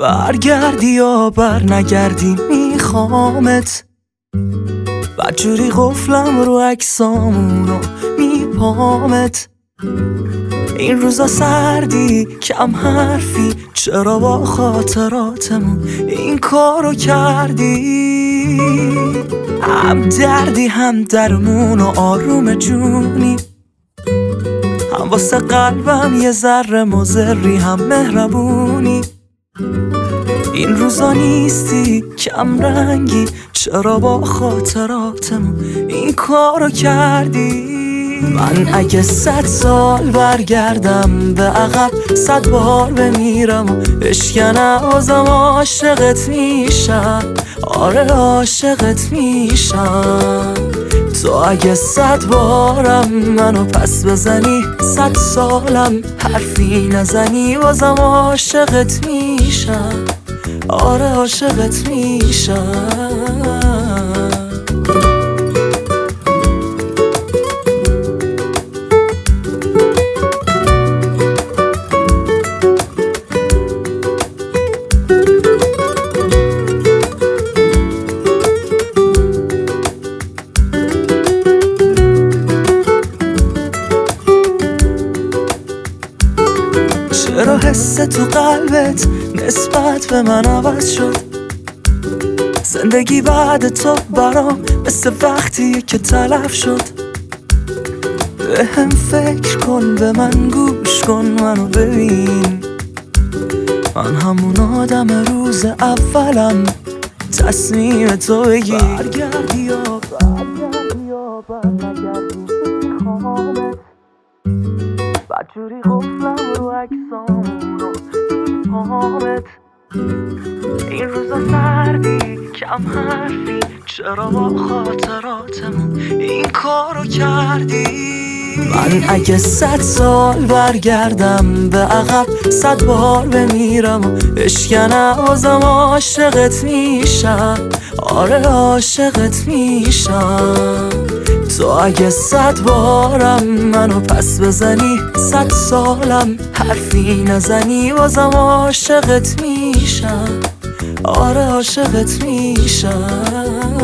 برگردی یا بر نگردی میخوامت، بدجوری قفلم رو عکسامونو میپامت. این روزا سردی کم حرفی، چرا با خاطراتمون این کارو کردی؟ هم دردی هم درمون و آروم جونی، هم واسه قلبم یه ذره مضری هم مهربونی. این روزا نیستی کم رنگی، چرا با خاطراتمون این کارو کردی؟ من اگه 100 سال برگردم به عقب، 100 بار بمیرم و بشکنم بازم عاشقت میشم. آره عاشقت میشم. تو اگه 100 بارم منو پس بزنی، 100 سالم حرفی نزنی، بازم عاشقت میشم. آره عاشقت میشم. چرا حس تو قلبت نسبت به من عوض شد؟ زندگی بعد تو برام مثل وقتیه که تلف شد. به هم فکر کن، به من گوش کن، منو ببین. من همون آدم روز اولم، تصمیم تو بگیر. برگردی یا بر نگردی میخوامت، بدجوری قفلم رو عکسامونو میپامت. این روزا سردی کم حرفی، چرا با خاطراتمون این کارو کردی؟ من اگه 100 سال برگردم به عقب، 100 بار بمیرم و بشکنم بازم عاشقت میشم. آره عاشقت میشم. تو اگه 100 بارم منو پس بزنی، 100 سالم حرفی نزنی، بازم عاشقت میشم. آره عاشقت میشم.